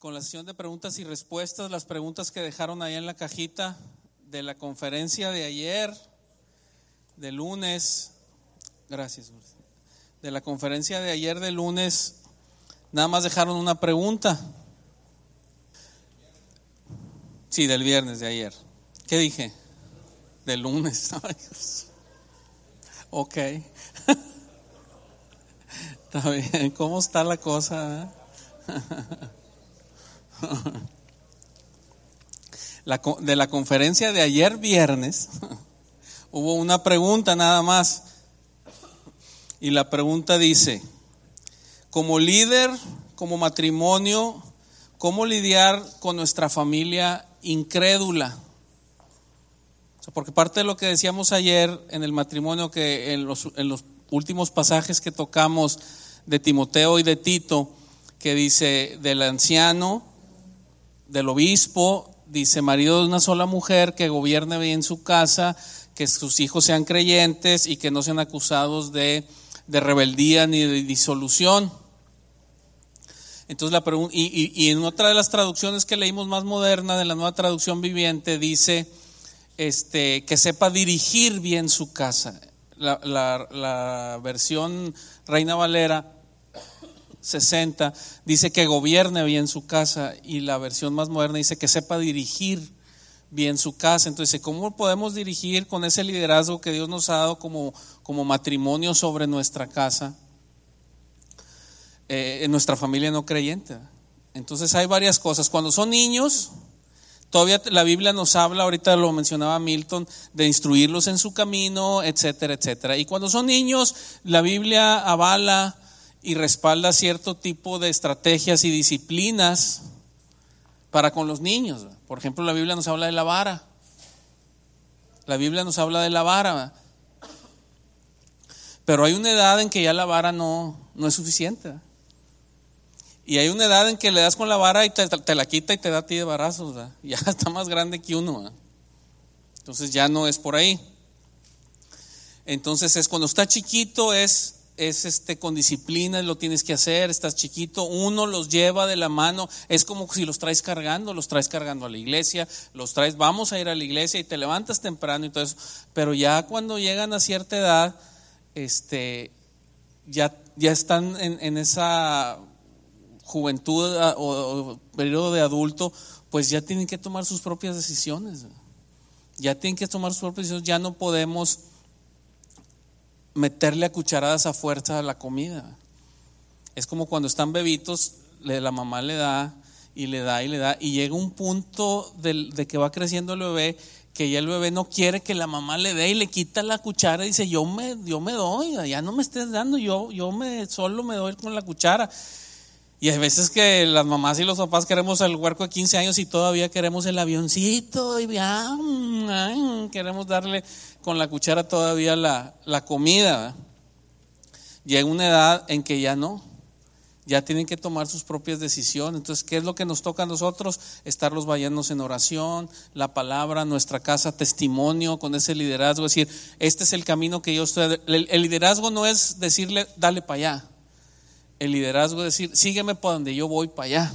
con la sesión de preguntas y respuestas, las preguntas que dejaron ahí en la cajita de la conferencia de ayer, de lunes. Gracias. De la conferencia de ayer de lunes, nada más dejaron una pregunta. Sí, del viernes de ayer. ¿Qué dije? Del lunes. Ok. Está bien. ¿Cómo está la cosa? De la conferencia de ayer viernes hubo una pregunta nada más, y la pregunta dice: como líder, como matrimonio, ¿cómo lidiar con nuestra familia incrédula? O sea, porque parte de lo que decíamos ayer en el matrimonio, que en los últimos pasajes que tocamos de Timoteo y de Tito, que dice del anciano, del obispo, dice marido de una sola mujer, que gobierne bien su casa, que sus hijos sean creyentes y que no sean acusados de rebeldía ni de disolución. Entonces la pregunta, y en otra de las traducciones que leímos más moderna, de la Nueva Traducción Viviente, dice que sepa dirigir bien su casa. La versión Reina Valera 60 dice que gobierne bien su casa, y la versión más moderna dice que sepa dirigir bien su casa. Entonces, ¿cómo podemos dirigir con ese liderazgo que Dios nos ha dado como matrimonio sobre nuestra casa, en nuestra familia no creyente? Entonces hay varias cosas. Cuando son niños, todavía la Biblia nos habla, ahorita lo mencionaba Milton, de instruirlos en su camino, etcétera, etcétera. Y cuando son niños, la Biblia avala y respalda cierto tipo de estrategias y disciplinas para con los niños. Por ejemplo, la Biblia nos habla de la vara. La Biblia nos habla de la vara. Pero hay una edad en que ya la vara no es suficiente. Y hay una edad en que le das con la vara y te la quita y te da a ti de varazos. Ya está más grande que uno. Entonces ya no es por ahí. Entonces es cuando está chiquito, es con disciplina, lo tienes que hacer. Estás chiquito, uno los lleva de la mano, es como si los traes cargando a la iglesia, vamos a ir a la iglesia y te levantas temprano y todo eso. Pero ya cuando llegan a cierta edad, ya están en esa juventud o periodo de adulto, pues ya tienen que tomar sus propias decisiones. Ya no podemos meterle a cucharadas a fuerza a la comida. Es como cuando están bebitos, la mamá le da y le da y le da, y llega un punto de que va creciendo el bebé, que ya el bebé no quiere que la mamá le dé y le quita la cuchara y dice: yo me doy, ya no me estés dando, yo solo me doy con la cuchara. Y hay veces que las mamás y los papás queremos al huerco de 15 años y todavía queremos el avioncito y queremos darle con la cuchara todavía la comida. Llega una edad en que ya tienen que tomar sus propias decisiones. Entonces, ¿qué es lo que nos toca a nosotros? Estarlos bañándonos en oración, la palabra, nuestra casa, testimonio, con ese liderazgo. Es decir, este es el camino que yo estoy. El liderazgo no es decirle dale para allá. El liderazgo es decir: sígueme por donde yo voy para allá.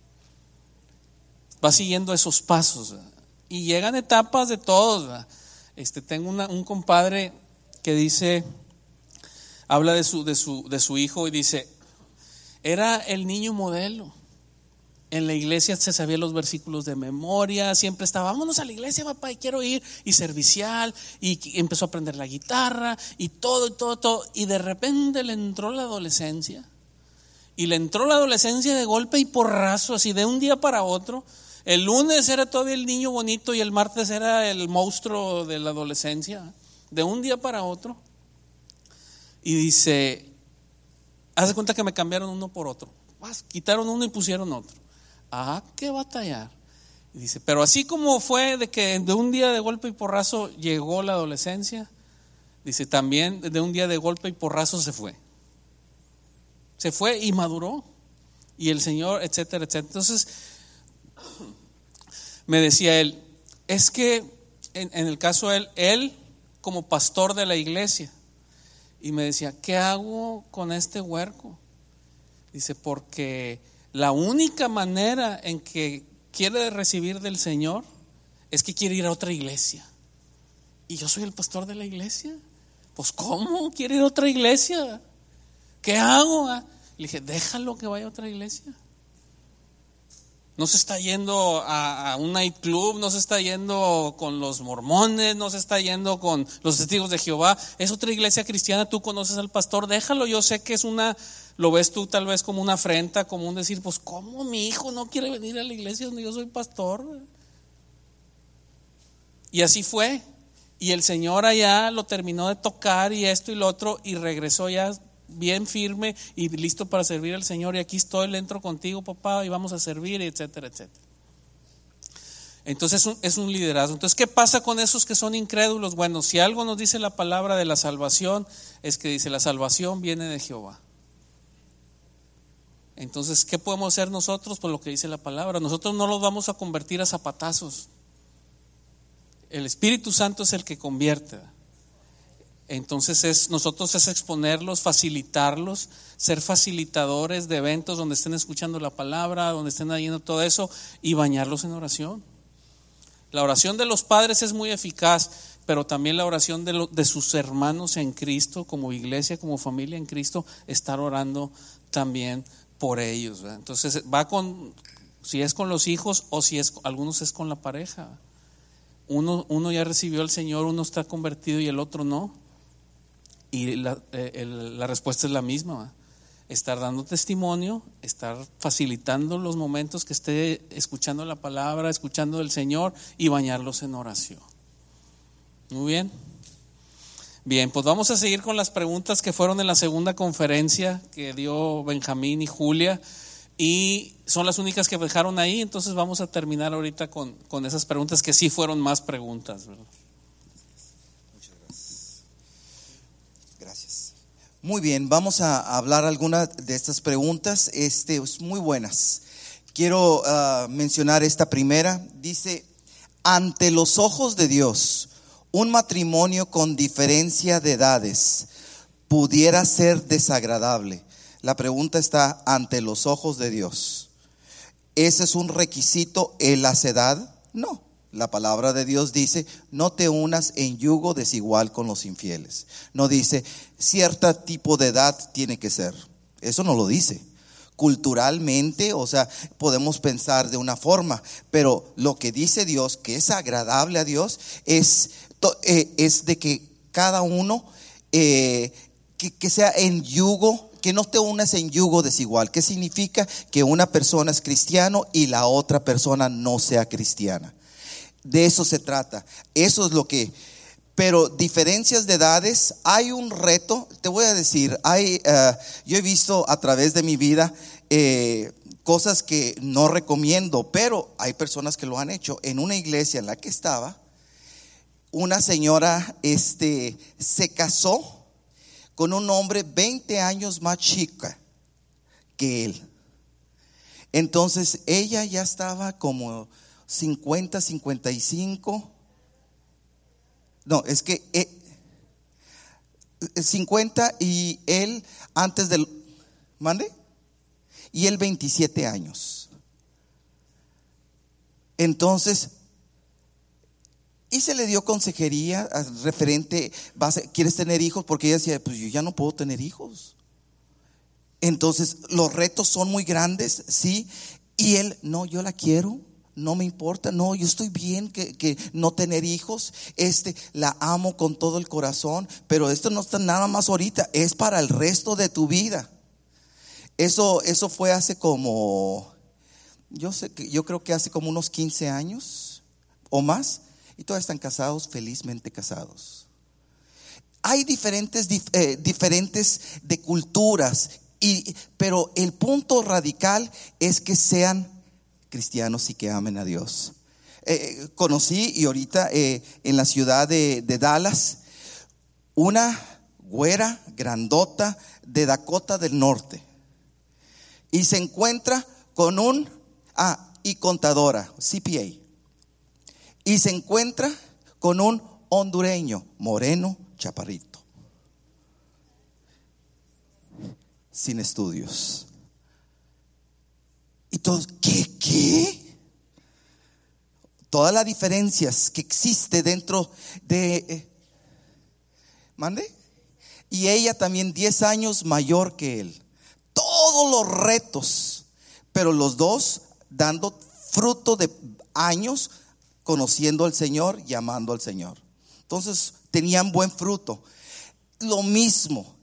Va siguiendo esos pasos, ¿verdad? Y llegan etapas de todos, ¿verdad? Tengo un compadre que dice, habla de su hijo y dice: era el niño modelo. En la iglesia se sabía los versículos de memoria, siempre estaba: vámonos a la iglesia, papá, y quiero ir, y servicial, y empezó a aprender la guitarra y todo, y de repente le entró la adolescencia. Y le entró la adolescencia de golpe y porrazo, así de un día para otro. El lunes era todavía el niño bonito y el martes era el monstruo de la adolescencia, de un día para otro. Y dice: haz de cuenta que me cambiaron uno por otro. Quitaron uno y pusieron otro. Qué batallar. Y dice: pero así como fue de que de un día de golpe y porrazo llegó la adolescencia, dice, también de un día de golpe y porrazo se fue y maduró, y el Señor, etcétera, etcétera. Entonces me decía él, es que en el caso de él como pastor de la iglesia, y me decía: ¿qué hago con este huerco? Dice: porque La única manera en que quiere recibir del Señor es que quiere ir a otra iglesia. Y yo soy el pastor de la iglesia. Pues ¿cómo? ¿Quiere ir a otra iglesia? ¿Qué hago? Le dije, déjalo que vaya a otra iglesia. No se está yendo a un nightclub, no se está yendo con los mormones, no se está yendo con los testigos de Jehová. Es otra iglesia cristiana, tú conoces al pastor, déjalo. Yo sé que lo ves tú tal vez como una afrenta, como un decir, pues ¿cómo mi hijo no quiere venir a la iglesia donde yo soy pastor? Y así fue. Y el Señor allá lo terminó de tocar y esto y lo otro, y regresó ya bien firme y listo para servir al Señor. Y aquí estoy, le entro contigo, papá, y vamos a servir, etcétera, etcétera. Entonces es un liderazgo. Entonces, ¿qué pasa con esos que son incrédulos? Bueno, si algo nos dice la palabra de la salvación, es que dice, la salvación viene de Jehová. Entonces, ¿qué podemos hacer nosotros? Pues lo que dice la palabra. Nosotros no los vamos a convertir a zapatazos. El Espíritu Santo es el que convierte. Entonces nosotros es exponerlos, facilitarlos, ser facilitadores de eventos donde estén escuchando la palabra, donde estén haciendo todo eso, y bañarlos en oración. La oración de los padres es muy eficaz, pero también la oración de sus hermanos en Cristo, como iglesia, como familia en Cristo, estar orando también por ellos, ¿verdad? Entonces si es con los hijos o si algunos es con la pareja. Uno ya recibió al Señor, uno está convertido y el otro no. Y la respuesta es la misma, ¿verdad? Estar dando testimonio, estar facilitando los momentos que esté escuchando la palabra, escuchando del Señor, y bañarlos en oración. Muy bien. Bien, pues vamos a seguir con las preguntas que fueron en la segunda conferencia que dio Benjamín y Julia, y son las únicas que dejaron ahí. Entonces vamos a terminar ahorita con esas preguntas que sí fueron más preguntas, ¿verdad? Gracias. Muy bien, vamos a hablar algunas de estas preguntas, muy buenas. Quiero mencionar esta primera. Dice, ante los ojos de Dios, un matrimonio con diferencia de edades pudiera ser desagradable. La pregunta está, ante los ojos de Dios, ¿ese es un requisito en la edad? No. La palabra de Dios dice, no te unas en yugo desigual con los infieles. No dice, cierto tipo de edad tiene que ser. Eso no lo dice. Culturalmente, o sea, podemos pensar de una forma, pero lo que dice Dios, que es agradable a Dios, es de que cada uno, que sea en yugo, que no te unas en yugo desigual. ¿Qué significa? Que una persona es cristiano y la otra persona no sea cristiana. De eso se trata. Eso es lo que. Pero diferencias de edades, hay un reto. Te voy a decir, yo he visto a través de mi vida cosas que no recomiendo, pero hay personas que lo han hecho. En una iglesia en la que estaba, una señora se casó con un hombre 20 años más chica que él. Entonces ella ya estaba como 50, 55. No, es que 50 y él antes del... ¿Mande? Y él 27 años. Entonces, y se le dio consejería referente, ¿quieres tener hijos? Porque ella decía, pues yo ya no puedo tener hijos. Entonces, los retos son muy grandes, ¿sí? Y él, no, yo la quiero. No me importa, no, yo estoy bien que no tener hijos, la amo con todo el corazón, pero esto no está nada más ahorita, es para el resto de tu vida. Eso fue hace como, yo creo que hace como unos 15 años o más, y todos están casados, felizmente casados. Hay diferentes de culturas, pero el punto radical es que sean cristianos y que amen a Dios. Conocí, y ahorita en la ciudad de Dallas, una güera grandota de Dakota del Norte, y se encuentra con y contadora, CPA, y se encuentra con un hondureño, moreno, chaparrito, sin estudios. Y todos, ¿qué? Todas las diferencias que existe dentro de... ¿Mande? Y ella también 10 años mayor que él. Todos los retos, pero los dos dando fruto de años, conociendo al Señor y amando al Señor. Entonces tenían buen fruto. Lo mismo,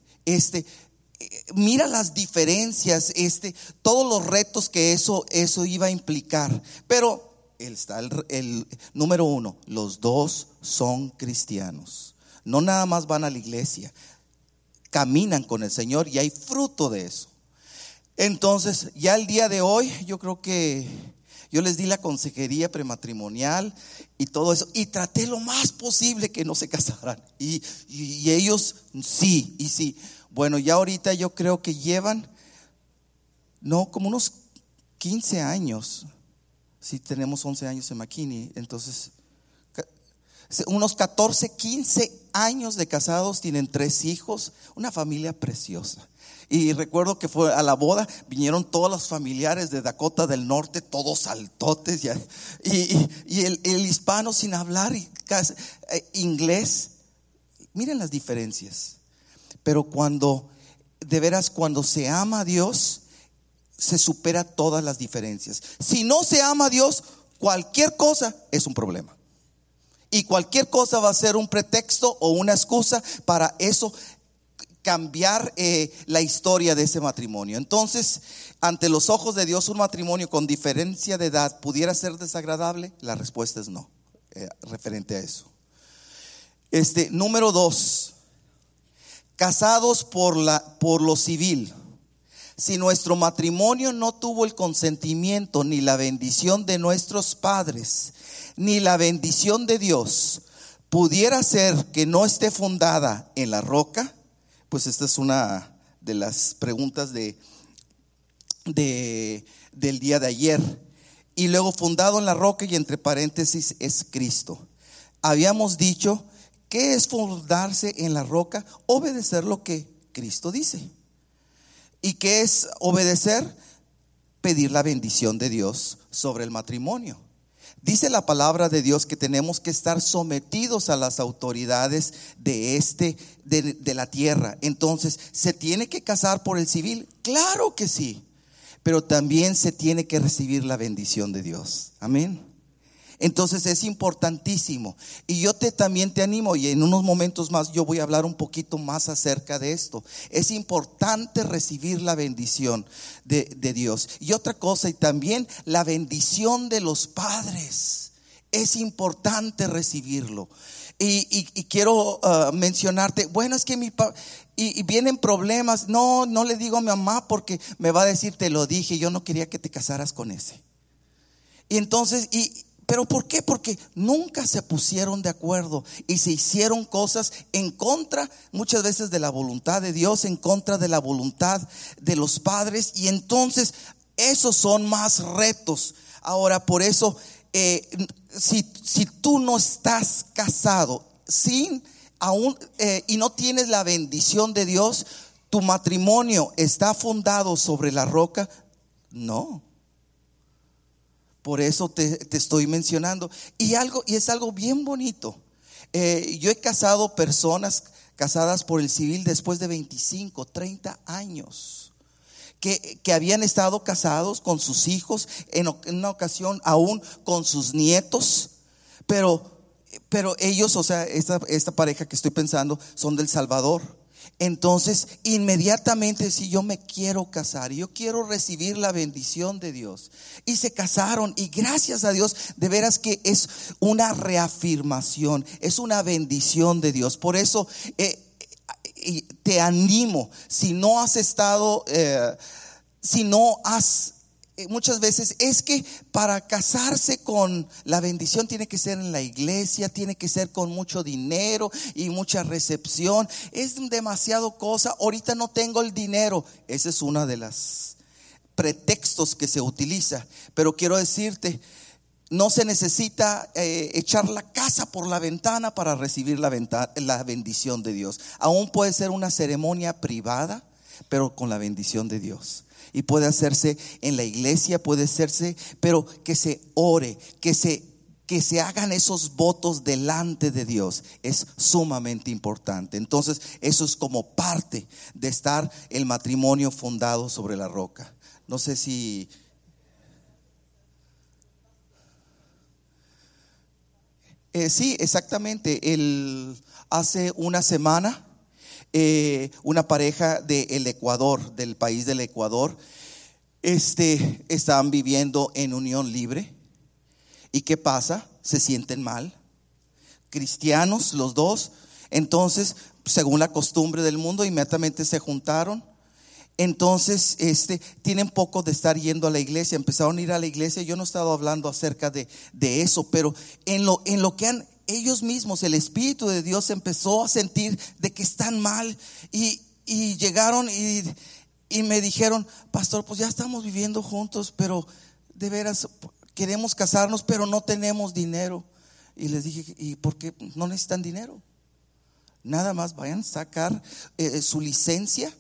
mira las diferencias, todos los retos que eso iba a implicar. Pero está el número uno, los dos son cristianos. No nada más van a la iglesia, caminan con el Señor y hay fruto de eso. Entonces, ya el día de hoy, yo creo que yo les di la consejería prematrimonial y todo eso, y traté lo más posible que no se casaran. Y ellos sí. Bueno, ya ahorita yo creo que llevan, como unos 15 años. Sí, tenemos 11 años en McKinney, entonces unos 14, 15 años de casados, tienen 3 hijos, una familia preciosa. Y recuerdo que fue a la boda, vinieron todos los familiares de Dakota del Norte, todos altotes, y el hispano sin hablar inglés. Miren las diferencias. Pero cuando se ama a Dios, se supera todas las diferencias. Si no se ama a Dios, cualquier cosa es un problema. Y cualquier cosa va a ser un pretexto o una excusa para eso, cambiar la historia de ese matrimonio. Entonces, ante los ojos de Dios, un matrimonio con diferencia de edad ¿pudiera ser desagradable? La respuesta es no, referente a eso. Número 2, casados por lo civil. Si nuestro matrimonio no tuvo el consentimiento ni la bendición de nuestros padres, ni la bendición de Dios, ¿pudiera ser que no esté fundada en la roca? Pues esta es una de las preguntas del día de ayer. Y luego, fundado en la roca, y entre paréntesis, es Cristo. Habíamos dicho, ¿qué es fundarse en la roca? Obedecer lo que Cristo dice. ¿Y qué es obedecer? Pedir la bendición de Dios sobre el matrimonio. Dice la palabra de Dios que tenemos que estar sometidos a las autoridades de la tierra. Entonces, ¿se tiene que casar por el civil? Claro que sí, pero también se tiene que recibir la bendición de Dios. Amén. Entonces es importantísimo. Y yo también te animo, y en unos momentos más yo voy a hablar un poquito más acerca de esto. Es importante recibir la bendición de Dios. Y otra cosa, y también la bendición de los padres. Es importante recibirlo. Y quiero mencionarte, bueno, es que y vienen problemas. No le digo a mi mamá porque me va a decir, te lo dije, yo no quería que te casaras con ese. Y entonces, ¿pero por qué? Porque nunca se pusieron de acuerdo y se hicieron cosas en contra, muchas veces, de la voluntad de Dios, en contra de la voluntad de los padres. Y entonces esos son más retos. Ahora, por eso, si tú no estás casado y no tienes la bendición de Dios, ¿tu matrimonio está fundado sobre la roca? No. Por eso te estoy mencionando. Y es algo bien bonito. Yo he casado personas casadas por el civil después de 25, 30 años. Que habían estado casados con sus hijos, en una ocasión aún con sus nietos. Pero ellos, o sea, esta pareja que estoy pensando, son del Salvador. Entonces, inmediatamente, si yo me quiero casar, yo quiero recibir la bendición de Dios, y se casaron, y gracias a Dios, de veras que es una reafirmación, es una bendición de Dios. Por eso te animo, si no has estado, muchas veces es que para casarse con la bendición tiene que ser en la iglesia, tiene que ser con mucho dinero y mucha recepción. Es demasiado cosa. Ahorita no tengo el dinero. Ese es una de las pretextos que se utiliza. Pero quiero decirte, no se necesita echar la casa por la ventana para recibir la bendición de Dios. Aún puede ser una ceremonia privada, pero con la bendición de Dios. Y puede hacerse en la iglesia, puede hacerse, pero que se ore, que se hagan esos votos delante de Dios. Es sumamente importante. Entonces, eso es como parte de estar el matrimonio fundado sobre la roca. No sé si... sí, exactamente. Hace una semana, una pareja del Ecuador, del país del Ecuador, estaban viviendo en unión libre. ¿Y qué pasa? Se sienten mal. Cristianos los dos. Entonces, según la costumbre del mundo, inmediatamente se juntaron. Entonces, tienen poco de estar yendo a la iglesia. Empezaron a ir a la iglesia. Yo no he estado hablando acerca de eso, pero en lo que ellos mismos, el Espíritu de Dios empezó a sentir de que están mal. Y llegaron y me dijeron: pastor, pues ya estamos viviendo juntos, pero de veras queremos casarnos, pero no tenemos dinero. Y les dije: ¿y por qué no necesitan dinero? Nada más vayan a sacar su licencia.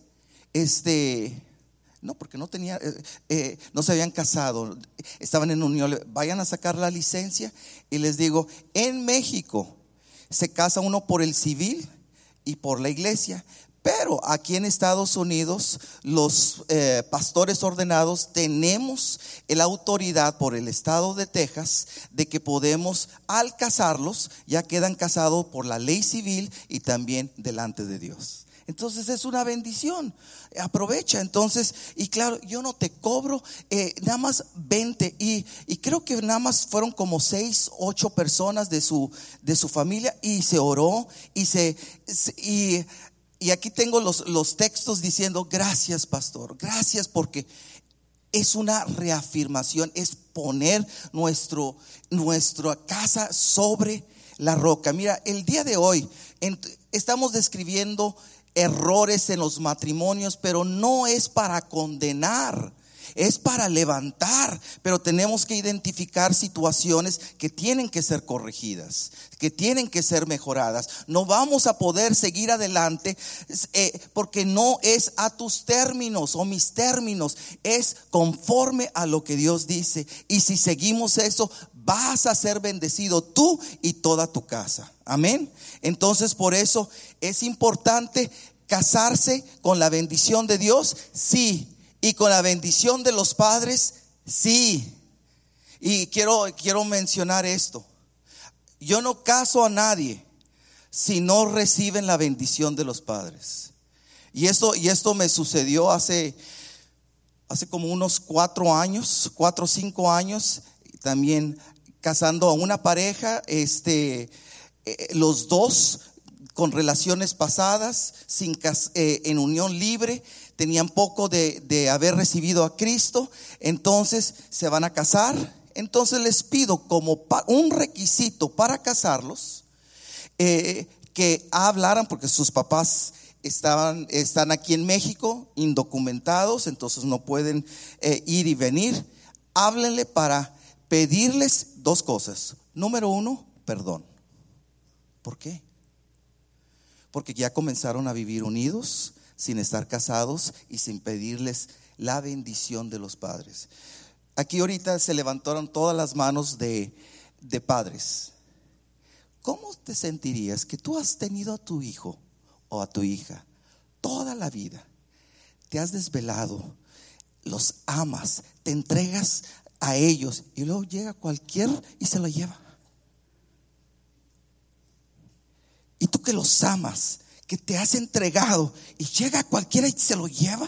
No, porque no se habían casado, estaban en unión. Vayan a sacar la licencia. Y les digo: en México se casa uno por el civil y por la iglesia, pero aquí en Estados Unidos los pastores ordenados tenemos la autoridad por el estado de Texas de que podemos, al casarlos, ya quedan casados por la ley civil y también delante de Dios. Entonces es una bendición, aprovecha. Entonces, y claro, yo no te cobro, nada más 20 y creo que nada más fueron como 6, 8 personas de su familia, y se oró y aquí tengo los textos diciendo: gracias, pastor, gracias, porque es una reafirmación, es poner nuestra casa sobre la roca. Mira, el día de hoy estamos describiendo errores en los matrimonios, pero no es para condenar, es para levantar. Pero tenemos que identificar situaciones que tienen que ser corregidas, que tienen que ser mejoradas. No vamos a poder seguir adelante porque no es a tus términos o mis términos, es conforme a lo que Dios dice. Y si seguimos eso, vas a ser bendecido tú y toda tu casa. Amén. Entonces, por eso es importante casarse con la bendición de Dios, sí, y con la bendición de los padres, sí. Y quiero mencionar esto: yo no caso a nadie si no reciben la bendición de los padres. Y esto me sucedió hace como unos 4 o 5 años, también casando a una pareja, los dos con relaciones pasadas, en unión libre, tenían poco de haber recibido a Cristo. Entonces se van a casar. Entonces les pido como un requisito para casarlos, que hablaran, porque sus papás están aquí en México indocumentados, entonces no pueden ir y venir. Háblenle para pedirles 2 cosas. Número 1, perdón. ¿Por qué? Porque ya comenzaron a vivir unidos, sin estar casados y sin pedirles la bendición de los padres. Aquí ahorita se levantaron todas las manos de padres. ¿Cómo te sentirías que tú has tenido a tu hijo o a tu hija toda la vida? Te has desvelado, los amas, te entregas a ellos, y luego llega cualquiera y se lo lleva. Y tú que los amas, que te has entregado, y llega cualquiera y se lo lleva.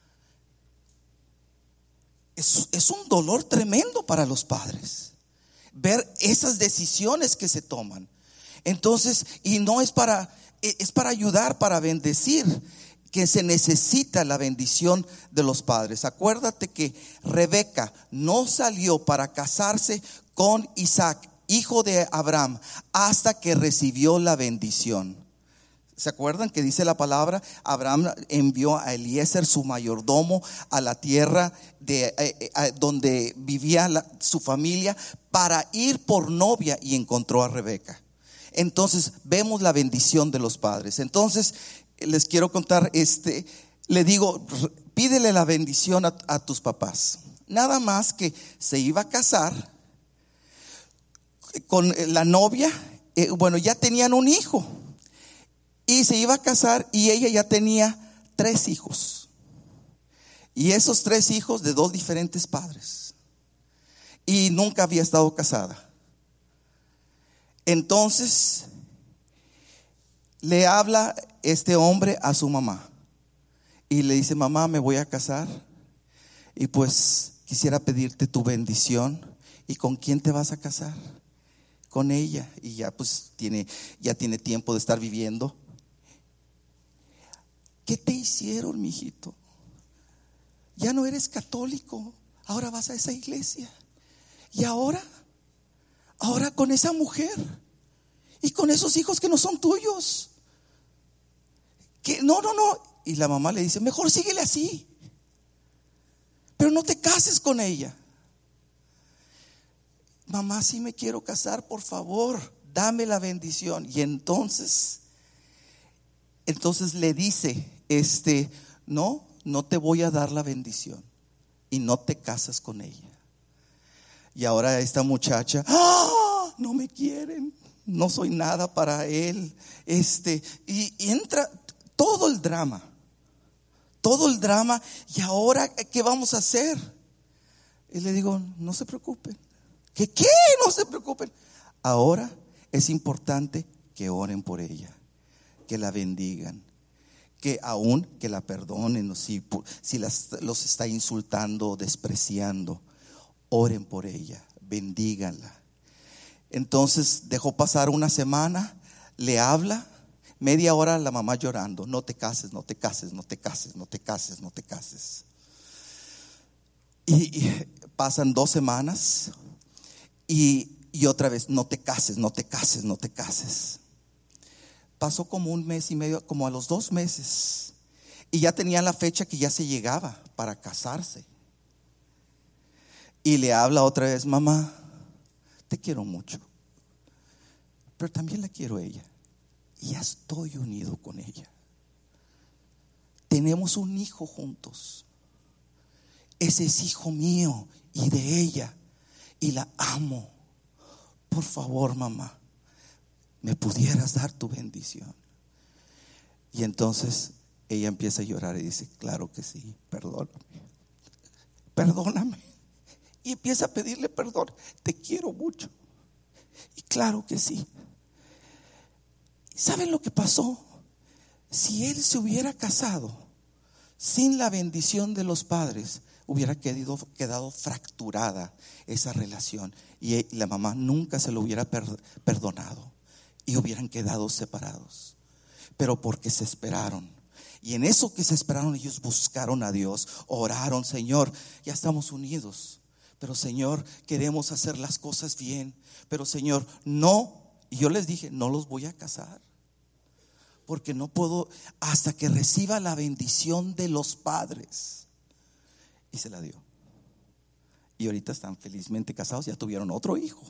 Es un dolor tremendo para los padres ver esas decisiones que se toman. Entonces, y no es es para ayudar, para bendecir, que se necesita la bendición de los padres. Acuérdate que Rebeca no salió para casarse con Isaac, hijo de Abraham, hasta que recibió la bendición. ¿Se acuerdan que dice la palabra? Abraham envió a Eliezer, su mayordomo, a la tierra donde vivía su familia, para ir por novia, y encontró a Rebeca. Entonces vemos la bendición de los padres. Entonces les quiero contar, le digo: pídele la bendición a tus papás. Nada más que se iba a casar con la novia, ya tenían un hijo. Y se iba a casar y ella ya tenía 3 hijos. Y esos 3 hijos de 2 diferentes padres. Y nunca había estado casada. Entonces le habla este hombre a su mamá. Y le dice: mamá, me voy a casar. Y pues quisiera pedirte tu bendición. ¿Y con quién te vas a casar? Con ella. Y ya pues tiene tiempo de estar viviendo. ¿Qué te hicieron, mijito? Ya no eres católico, ahora vas a esa iglesia. Y ahora con esa mujer y con esos hijos que no son tuyos. Que no. Y la mamá le dice: mejor síguele así, pero no te cases con ella. Mamá, sí me quiero casar, por favor, dame la bendición. Y entonces le dice: no te voy a dar la bendición y no te casas con ella. Y ahora esta muchacha: no me quieren, no soy nada para él. Y entra todo el drama. Y ahora, ¿qué vamos a hacer? Y le digo: no se preocupen. ¿Qué? No se preocupen. Ahora es importante que oren por ella, que la bendigan, que aún que la perdonen, si los está insultando o despreciando, oren por ella, bendíganla. Entonces dejó pasar una semana, le habla, media hora la mamá llorando: no te cases, no te cases, no te cases, no te cases, no te cases. Y pasan 2 semanas y otra vez: no te cases, no te cases, no te cases. Pasó como 1 mes y medio, como a los 2 meses, y ya tenían la fecha que ya se llegaba para casarse. Y le habla otra vez: mamá, te quiero mucho, pero también la quiero a ella, y ya estoy unido con ella. Tenemos un hijo juntos. Ese es hijo mío y de ella, y la amo. Por favor, mamá, ¿me pudieras dar tu bendición? Y entonces ella empieza a llorar y dice: claro que sí, perdóname. Y empieza a pedirle perdón: te quiero mucho. Y claro que sí. ¿Saben lo que pasó? Si él se hubiera casado sin la bendición de los padres, hubiera quedado fracturada esa relación, y la mamá nunca se lo hubiera perdonado, y hubieran quedado separados. Pero porque se esperaron, y en eso que se esperaron, ellos buscaron a Dios, oraron: Señor, ya estamos unidos, pero Señor, queremos hacer las cosas bien, pero Señor, no. Y yo les dije: no los voy a casar, porque no puedo hasta que reciba la bendición de los padres. Y se la dio. Y ahorita están felizmente casados, ya tuvieron otro hijo.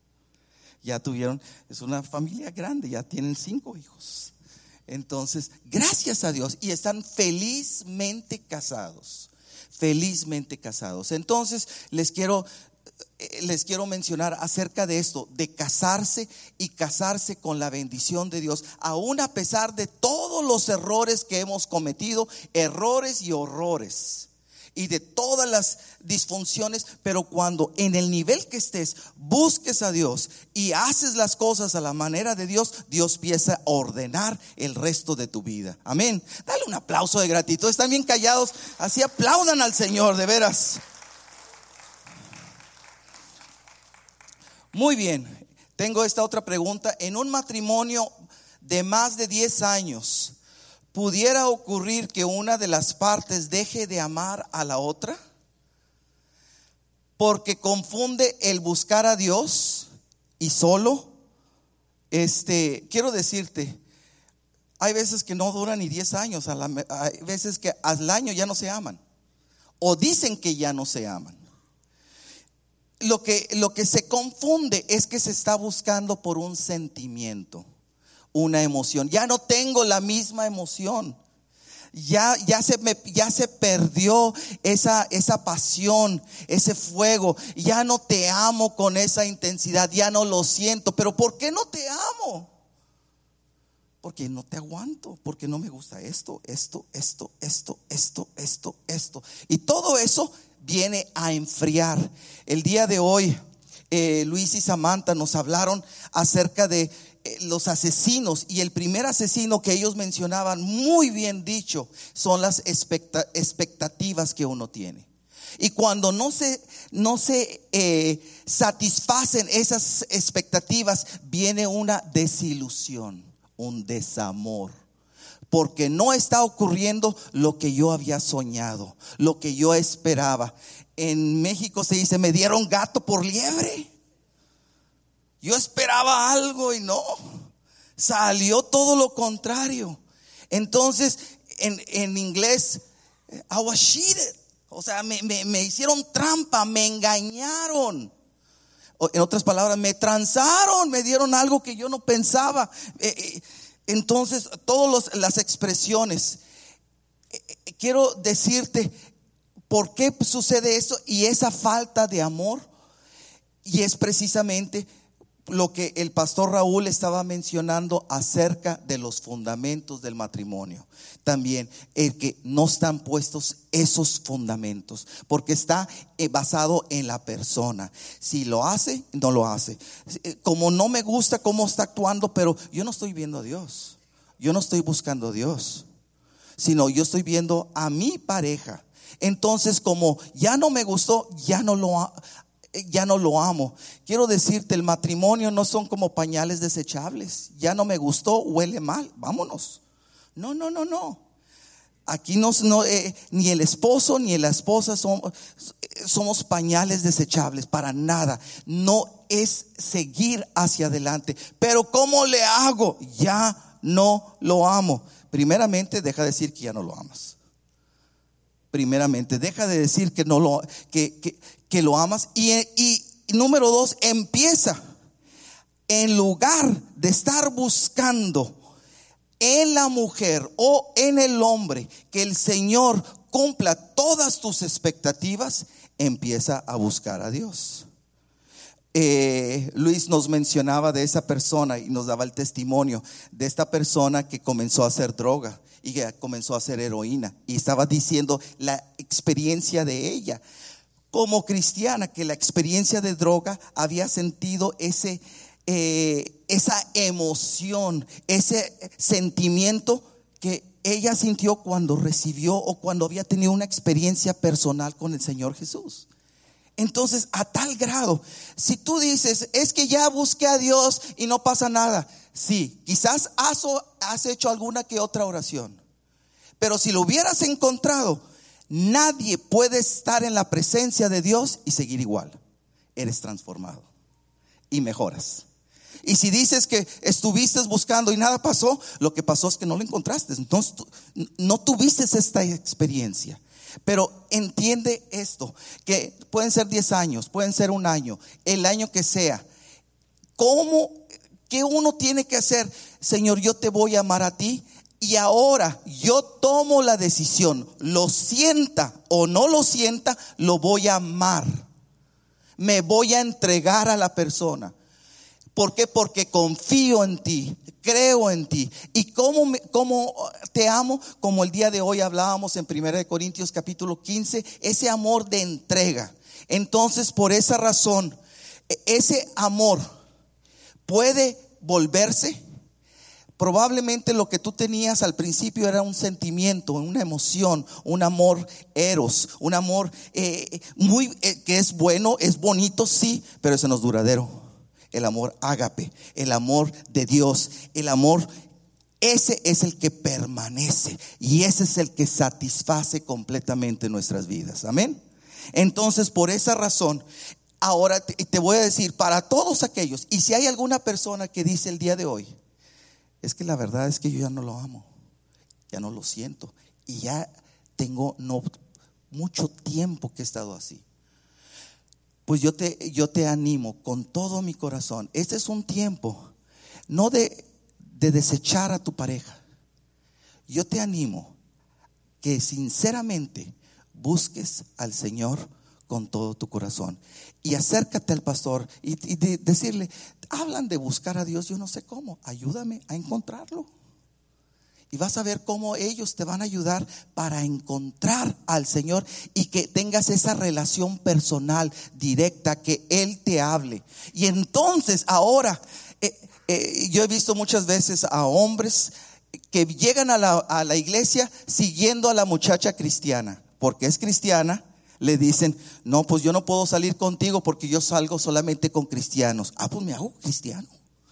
Es una familia grande, ya tienen 5 hijos. Entonces, gracias a Dios, y están felizmente casados. Entonces, les quiero mencionar acerca de esto, de casarse y casarse con la bendición de Dios, aún a pesar de todos los errores que hemos cometido, errores y horrores, y de todas las disfunciones. Pero cuando en el nivel que estés busques a Dios y haces las cosas a la manera de Dios, Dios empieza a ordenar el resto de tu vida. Amén. Dale un aplauso de gratitud. Están bien callados, así aplaudan al Señor, de veras. Muy bien, tengo esta otra pregunta. En un matrimonio de más de 10 años, ¿pudiera ocurrir que una de las partes deje de amar a la otra? Porque confunde el buscar a Dios y solo, quiero decirte, hay veces que no duran ni 10 años, hay veces que al año ya no se aman, o dicen que ya no se aman. Lo que se confunde es que se está buscando por un sentimiento, una emoción. Ya no tengo la misma emoción. ya se perdió esa pasión, ese fuego. Ya no te amo con esa intensidad, ya no lo siento. Pero ¿por qué no te amo? Porque no te aguanto, porque no me gusta esto. Y todo eso viene a enfriar. El día de hoy Luis y Samantha nos hablaron acerca de los asesinos, y el primer asesino que ellos mencionaban, muy bien dicho, son las expectativas que uno tiene. Y cuando no se satisfacen esas expectativas, viene una desilusión, un desamor, porque no está ocurriendo lo que yo había soñado, lo que yo esperaba. En México se dice: me dieron gato por liebre. Yo esperaba algo y no, salió todo lo contrario. Entonces en inglés, I was cheated. O sea, me hicieron trampa, me engañaron. En otras palabras, me transaron, me dieron algo que yo no pensaba. Entonces, todas las expresiones. Quiero decirte por qué sucede eso y esa falta de amor. Y es precisamente lo que el pastor Raúl estaba mencionando acerca de los fundamentos del matrimonio. También el que no están puestos esos fundamentos, porque está basado en la persona. Si lo hace, no lo hace. Como no me gusta cómo está actuando, pero yo no estoy viendo a Dios, yo no estoy buscando a Dios, sino yo estoy viendo a mi pareja. Entonces, como ya no me gustó, ya no lo amo. Quiero decirte, el matrimonio no son como pañales desechables. Ya no me gustó, huele mal, vámonos. No. Aquí ni el esposo ni la esposa somos pañales desechables, para nada. No es seguir hacia adelante. Pero ¿cómo le hago? Ya no lo amo. Primeramente, deja de decir que ya no lo amas. Primeramente, deja de decir que no lo que lo amas. Y número 2, empieza, en lugar de estar buscando en la mujer o en el hombre que el Señor cumpla todas tus expectativas, empieza a buscar a Dios. Luis nos mencionaba de esa persona y nos daba el testimonio de esta persona que comenzó a hacer droga y que comenzó a hacer heroína, y estaba diciendo la experiencia de ella como cristiana, que la experiencia de droga había sentido esa emoción, ese sentimiento que ella sintió cuando recibió o cuando había tenido una experiencia personal con el Señor Jesús. Entonces, a tal grado, si tú dices: es que ya busqué a Dios y no pasa nada. Sí, quizás has hecho alguna que otra oración, pero si lo hubieras encontrado, nadie puede estar en la presencia de Dios y seguir igual. Eres transformado y mejoras. Y si dices que estuviste buscando y nada pasó, lo que pasó es que no lo encontraste. Entonces no tuviste esta experiencia. Pero entiende esto, que pueden ser 10 años, pueden ser un año, el año que sea. ¿Qué uno tiene que hacer? Señor, yo te voy a amar a ti. Y ahora yo tomo la decisión, lo sienta o no lo sienta, lo voy a amar. Me voy a entregar a la persona. ¿Por qué? Porque confío en ti, creo en ti. ¿Y cómo te amo? Como el día de hoy hablábamos en 1 Corintios capítulo 15, ese amor de entrega. Entonces, por esa razón, ese amor puede volverse. Probablemente lo que tú tenías al principio era un sentimiento, una emoción, un amor eros, un amor que es bueno, es bonito, sí, pero ese no es duradero. El amor ágape, el amor de Dios, el amor, ese es el que permanece y ese es el que satisface completamente nuestras vidas. Amén. Entonces, por esa razón, ahora te voy a decir, para todos aquellos, y si hay alguna persona que dice el día de hoy: es que la verdad es que yo ya no lo amo, ya no lo siento, y ya tengo mucho tiempo que he estado así. Pues yo te animo con todo mi corazón. Este es un tiempo no de desechar a tu pareja. Yo te animo que sinceramente busques al Señor con todo tu corazón. Y acércate al pastor y decirle, hablan de buscar a Dios, yo no sé cómo, ayúdame a encontrarlo. Y vas a ver cómo ellos te van a ayudar para encontrar al Señor y que tengas esa relación personal directa, que Él te hable. Y entonces ahora, yo he visto muchas veces a hombres que llegan a la iglesia siguiendo a la muchacha cristiana, porque es cristiana. Le dicen, no, pues yo no puedo salir contigo porque yo salgo solamente con cristianos. Pues me hago cristiano.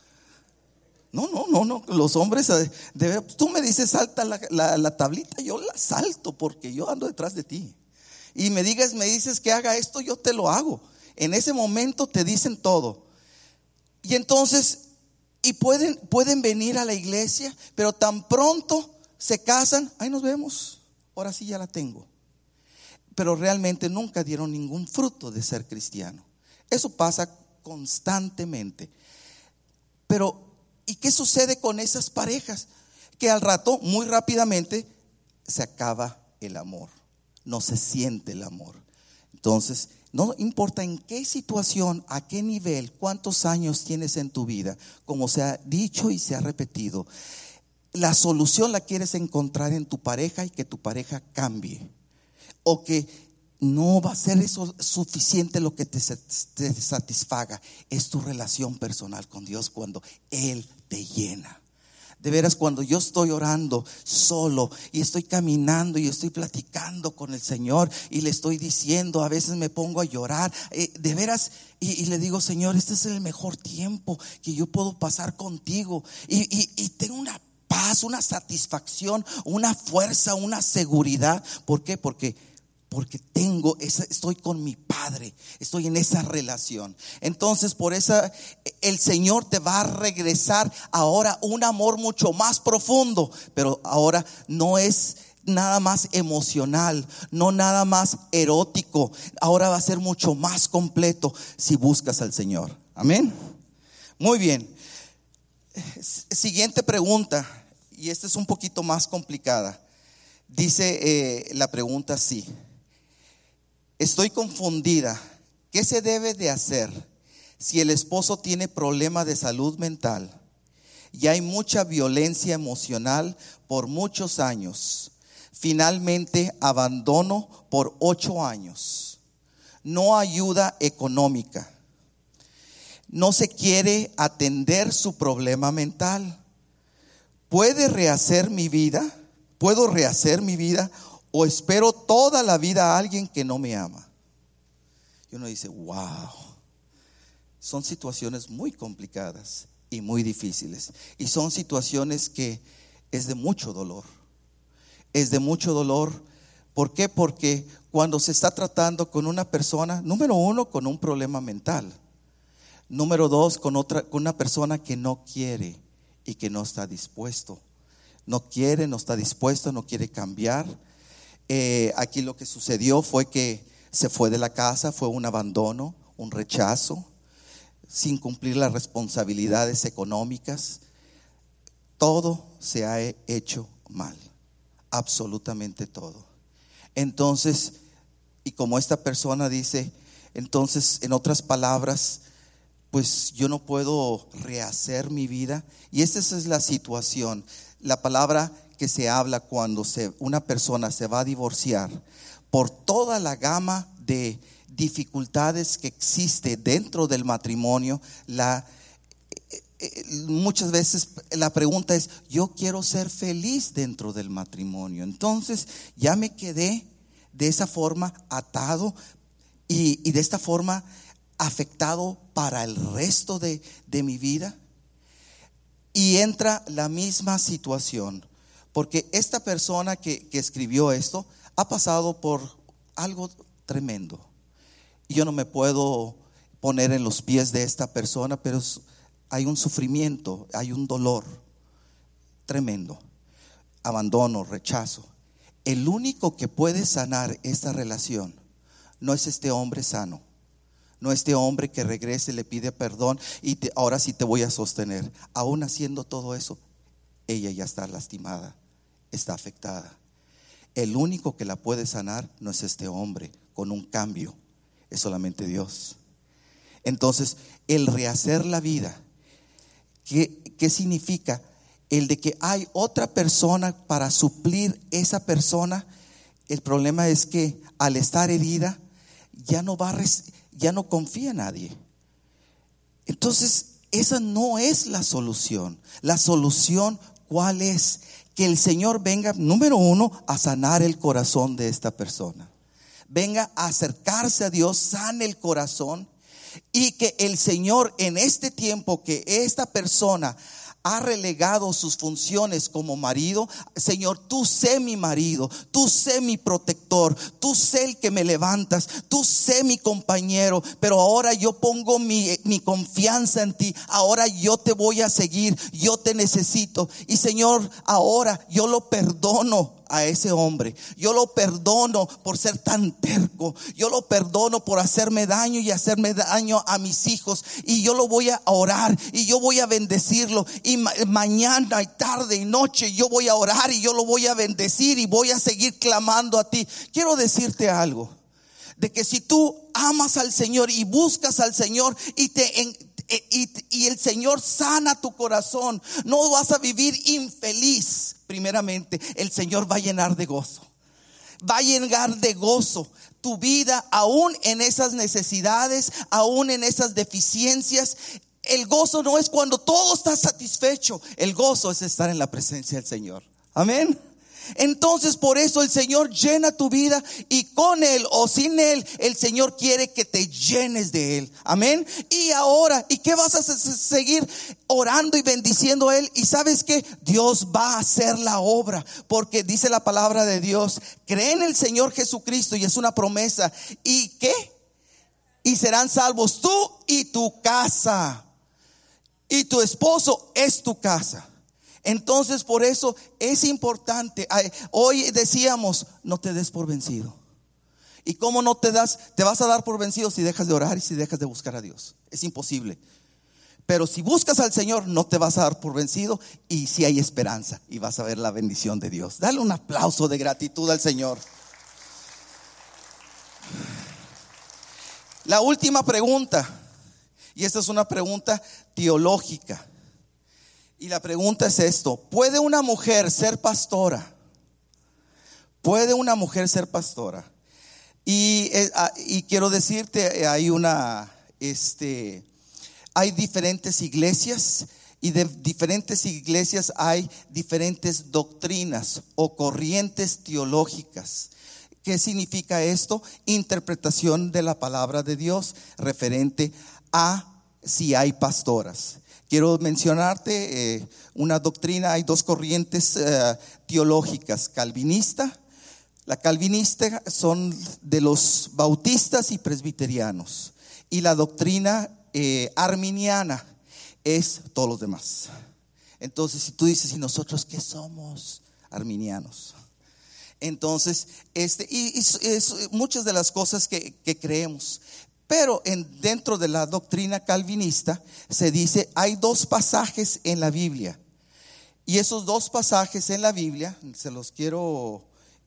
No, los hombres, tú me dices salta la tablita, yo la salto porque yo ando detrás de ti. Y me dices que haga esto, yo te lo hago. En ese momento te dicen todo. Y entonces, pueden venir a la iglesia, pero tan pronto se casan, ahí nos vemos, ahora sí ya la tengo. Pero realmente nunca dieron ningún fruto de ser cristiano. Eso pasa constantemente. Pero ¿y qué sucede con esas parejas? Que al rato, muy rápidamente, se acaba el amor. No se siente el amor. Entonces, no importa en qué situación, a qué nivel, cuántos años tienes en tu vida, como se ha dicho y se ha repetido, la solución la quieres encontrar en tu pareja y que tu pareja cambie. O que no va a ser eso suficiente lo que te satisfaga. Es tu relación personal con Dios cuando Él te llena. De veras, cuando yo estoy orando solo y estoy caminando y estoy platicando con el Señor y le estoy diciendo, a veces me pongo a llorar, de veras, y le digo, Señor, este es el mejor tiempo que yo puedo pasar contigo. Y tengo una paz, una satisfacción, una fuerza, una seguridad. ¿Por qué? Porque estoy con mi Padre, estoy en esa relación. Entonces por eso el Señor te va a regresar ahora un amor mucho más profundo, pero ahora no es nada más emocional, no nada más erótico, ahora va a ser mucho más completo si buscas al Señor. Amén. Muy bien. Siguiente pregunta, y esta es un poquito más complicada. Dice la pregunta así: estoy confundida. ¿Qué se debe de hacer si el esposo tiene problema de salud mental y hay mucha violencia emocional por muchos años? Finalmente abandono por 8 años. No ayuda económica. No se quiere atender su problema mental. ¿Puedo rehacer mi vida? ¿O espero toda la vida a alguien que no me ama? Y uno dice, wow, son situaciones muy complicadas y muy difíciles. Y son situaciones que es de mucho dolor. Es de mucho dolor. ¿Por qué? Porque cuando se está tratando con una persona, número 1, con un problema mental. Número 2, con una persona que no quiere y que no está dispuesto. No quiere, no está dispuesto, no quiere cambiar. Aquí lo que sucedió fue que se fue de la casa, fue un abandono, un rechazo, sin cumplir las responsabilidades económicas. Todo se ha hecho mal, absolutamente todo. Entonces, y como esta persona dice, entonces, en otras palabras, pues yo no puedo rehacer mi vida. Y esa es la situación. La palabra que se habla cuando una persona se va a divorciar, por toda la gama de dificultades que existe dentro del matrimonio, muchas veces la pregunta es: yo quiero ser feliz dentro del matrimonio. Entonces ya me quedé de esa forma atado y de esta forma afectado para el resto de mi vida. Y entra la misma situación, porque esta persona que escribió esto ha pasado por algo tremendo. Y yo no me puedo poner en los pies de esta persona, pero hay un sufrimiento, hay un dolor tremendo. Abandono, rechazo. El único que puede sanar esta relación no es este hombre sano. No este hombre que regrese, le pide perdón y ahora sí te voy a sostener. Aún haciendo todo eso, ella ya está lastimada, está afectada. el único que la puede sanar no es este hombre con un cambio, es solamente Dios. Entonces, el rehacer la vida, ¿qué significa? El de que hay otra persona para suplir esa persona. El problema es que al estar herida ya no confía en nadie. Entonces, esa no es la solución. La solución, ¿cuál es? Que el Señor venga, número uno, a sanar el corazón de esta persona. Venga a acercarse a Dios, sane el corazón. Y que el Señor, en este tiempo que esta persona ha relegado sus funciones como marido, Señor, tú sé mi marido, tú sé mi protector, tú sé el que me levantas, tú sé mi compañero, pero ahora yo pongo mi confianza en ti. Ahora yo te voy a seguir, yo te necesito. Y Señor, ahora yo lo perdono a ese hombre, yo lo perdono por ser tan terco, yo lo perdono por hacerme daño y hacerme daño a mis hijos, y yo lo voy a orar y yo voy a bendecirlo, y mañana y tarde y noche yo voy a orar y yo lo voy a bendecir y voy a seguir clamando a ti. Quiero decirte algo, de que si tú amas al Señor y buscas al Señor y el Señor sana tu corazón, no vas a vivir infeliz. Primeramente, el Señor va a llenar de gozo, va a llenar de gozo tu vida, aún en esas necesidades, aún en esas deficiencias. El gozo no es cuando todo está satisfecho, el gozo es estar en la presencia del Señor. Amén. Entonces, por eso el Señor llena tu vida, y con Él o sin Él, el Señor quiere que te llenes de Él. Amén. Y ahora, ¿y qué vas a seguir orando y bendiciendo a Él? Y ¿sabes qué? Dios va a hacer la obra, porque dice la palabra de Dios: cree en el Señor Jesucristo, y es una promesa. ¿Y qué? Y serán salvos tú y tu casa, y tu esposo es tu casa. Entonces, por eso es importante. Hoy decíamos: no te des por vencido. ¿Y cómo no te vas a dar por vencido si dejas de orar y si dejas de buscar a Dios? Es imposible. Pero si buscas al Señor, no te vas a dar por vencido, y si hay esperanza, y vas a ver la bendición de Dios. Dale un aplauso de gratitud al Señor. La última pregunta, y esta es una pregunta teológica. Y la pregunta es esto: ¿puede una mujer ser pastora? ¿Puede una mujer ser pastora? Y quiero decirte, hay diferentes iglesias, y de diferentes iglesias hay diferentes doctrinas o corrientes teológicas. ¿Qué significa esto? Interpretación de la palabra de Dios referente a si hay pastoras. Quiero mencionarte una doctrina. Hay dos corrientes teológicas: calvinista. La calvinista son de los bautistas y presbiterianos, y la doctrina arminiana es todos los demás. Entonces, si tú dices: ¿y nosotros qué somos? Arminianos. Entonces, muchas de las cosas que creemos. Pero dentro de la doctrina calvinista se dice: hay dos pasajes en la Biblia, y esos dos pasajes en la Biblia se los quiero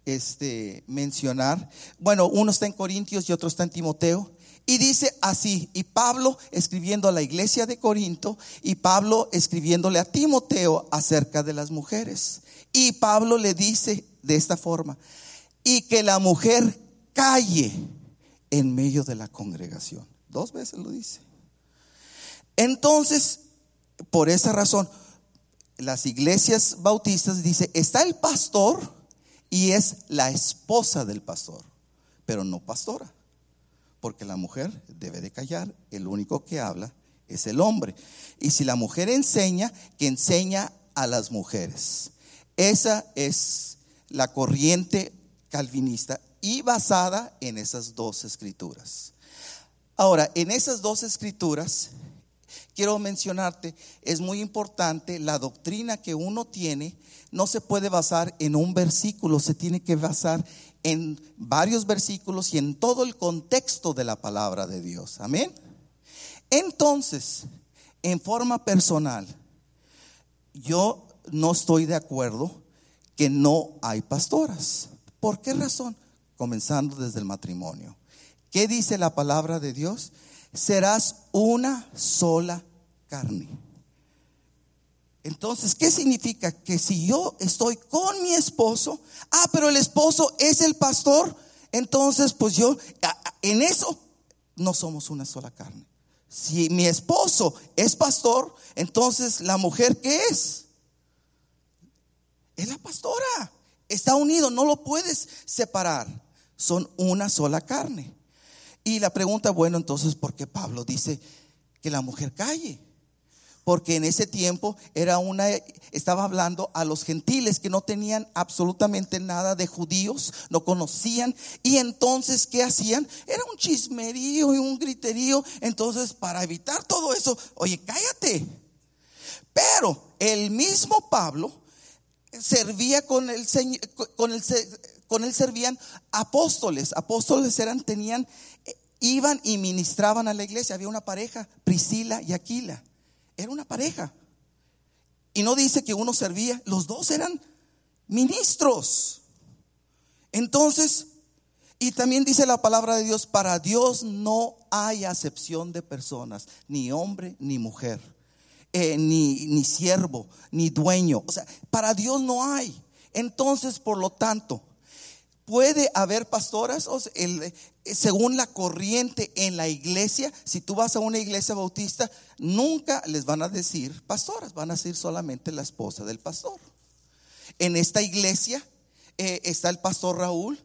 mencionar. Bueno, uno está en Corintios y otro está en Timoteo, y dice así: y Pablo escribiendo a la iglesia de Corinto, y Pablo escribiéndole a Timoteo acerca de las mujeres. Y Pablo le dice de esta forma: y que la mujer calle en medio de la congregación. Dos veces lo dice. Entonces, por esa razón, las iglesias bautistas dice: está el pastor y es la esposa del pastor, pero no pastora, porque la mujer debe de callar. El único que habla es el hombre. Y si la mujer enseña, que enseña a las mujeres. Esa es la corriente calvinista, y basada en esas dos escrituras. Ahora, en esas dos escrituras, quiero mencionarte, es muy importante, la doctrina que uno tiene no se puede basar en un versículo, se tiene que basar en varios versículos y en todo el contexto de la palabra de Dios. Amén. Entonces, en forma personal, yo no estoy de acuerdo que no hay pastoras. ¿Por qué razón? Comenzando desde el matrimonio. ¿Qué dice la palabra de Dios? Serás una sola carne. Entonces, ¿qué significa? Que si yo estoy con mi esposo, pero el esposo es el pastor, entonces pues yo, en eso no somos una sola carne. Si mi esposo es pastor, entonces la mujer, ¿qué es? Es la pastora. Está unido, no lo puedes separar. Son una sola carne. Y la pregunta, bueno, entonces, ¿por qué Pablo dice que la mujer calle? Porque en ese tiempo estaba hablando a los gentiles que no tenían absolutamente nada de judíos, no conocían. Y entonces, ¿qué hacían? Era un chismerío y un griterío. Entonces, para evitar todo eso, oye, cállate. Pero el mismo Pablo servía con él servían apóstoles. Apóstoles iban y ministraban a la iglesia. Había una pareja, Priscila y Aquila. Era una pareja. Y no dice que uno servía, los dos eran ministros. Entonces, y también dice la palabra de Dios, para Dios no hay acepción de personas, ni hombre ni mujer, ni siervo, ni dueño. O sea, para Dios no hay. Entonces, por lo tanto, puede haber pastoras, según la corriente en la iglesia. Si tú vas a una iglesia bautista, nunca les van a decir pastoras, van a decir solamente la esposa del pastor. En esta iglesia está el pastor Raúl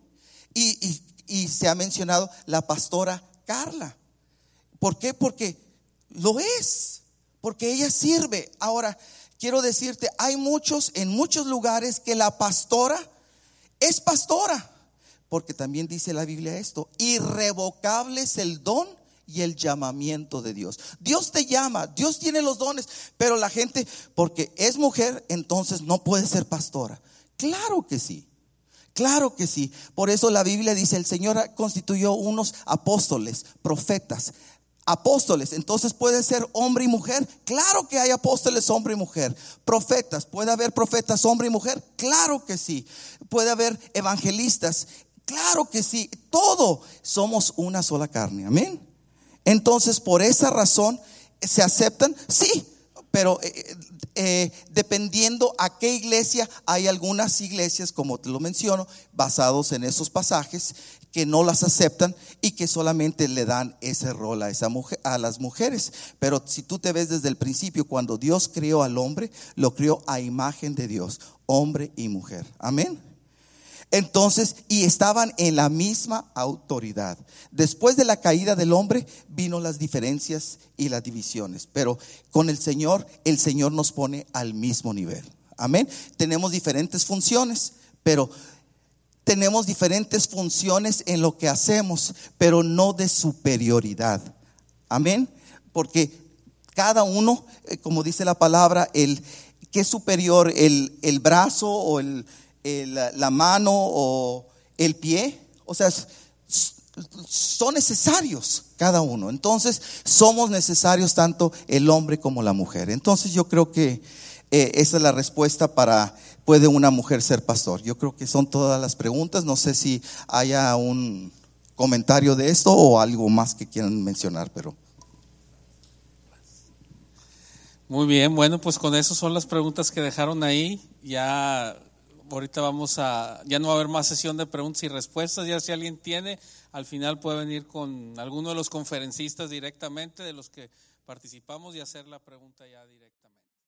y se ha mencionado la pastora Carla. ¿Por qué? Porque lo es, porque ella sirve. Ahora, quiero decirte, hay en muchos lugares que la pastora es pastora. Porque también dice la Biblia esto: irrevocable es el don y el llamamiento de Dios. Dios te llama, Dios tiene los dones, pero la gente, porque es mujer, entonces no puede ser pastora. Claro que sí, claro que sí. Por eso la Biblia dice: el Señor constituyó unos apóstoles, profetas. Apóstoles, entonces puede ser hombre y mujer. Claro que hay apóstoles hombre y mujer. Profetas, puede haber profetas hombre y mujer. Claro que sí. Puede haber evangelistas. Claro que sí. Todo somos una sola carne. Amén. Entonces, por esa razón se aceptan, sí, pero dependiendo a qué iglesia. Hay algunas iglesias, como te lo menciono, basados en esos pasajes, que no las aceptan y que solamente le dan ese rol a las mujeres. Pero si tú te ves desde el principio, cuando Dios creó al hombre, lo creó a imagen de Dios, hombre y mujer. Amén. Entonces, y estaban en la misma autoridad. Después de la caída del hombre vino las diferencias y las divisiones, pero con el Señor nos pone al mismo nivel. Amén. Tenemos diferentes funciones, pero tenemos diferentes funciones en lo que hacemos, pero no de superioridad. Amén. Porque cada uno, como dice la palabra, ¿qué es superior? El brazo o la mano o el pie. O sea, son necesarios cada uno. Entonces somos necesarios tanto el hombre como la mujer. Entonces yo creo que esa es la respuesta para: ¿puede una mujer ser pastor? Yo creo que son todas las preguntas. No sé si haya un comentario de esto o algo más que quieran mencionar, pero muy bien. Bueno, pues con eso son las preguntas que dejaron ahí. Ya ahorita ya no va a haber más sesión de preguntas y respuestas. Ya si alguien tiene, al final puede venir con alguno de los conferencistas directamente, de los que participamos, y hacer la pregunta ya directamente.